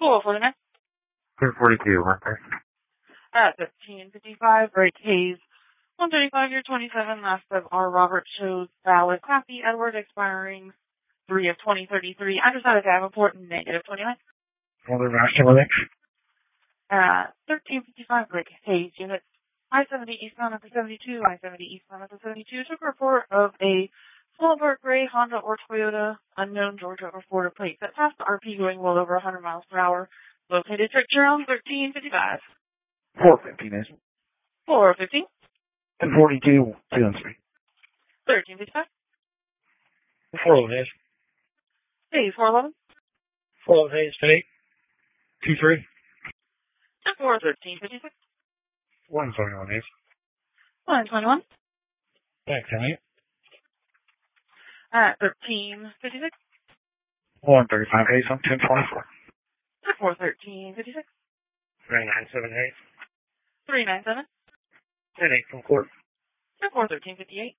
449. 1042, right there. At 1555, break Hayes. 135 year 27, last of R. Robert shows valid. Class E Edward expiring 3 of 2033. Underside of Davenport, negative 29. Other vascular link. 1355, break Hayes. Units I-70 eastbound after 72, I-70 eastbound after 72. Took a report of a Smallbird Gray Honda or Toyota, unknown Georgia or Florida plate that passed the RP going well over 100 miles per hour. Located picture on 1355. 415 is. 415. 1042, 2 and 3. 1355. 411 is. Hayes 411. 411 is 10 8. 2 3. And 41356. 121 is. 121. Back 10 At 1356. 135 Hayes on 1024. 41356. 397 Hayes. 397. 10 8 from court. 41358.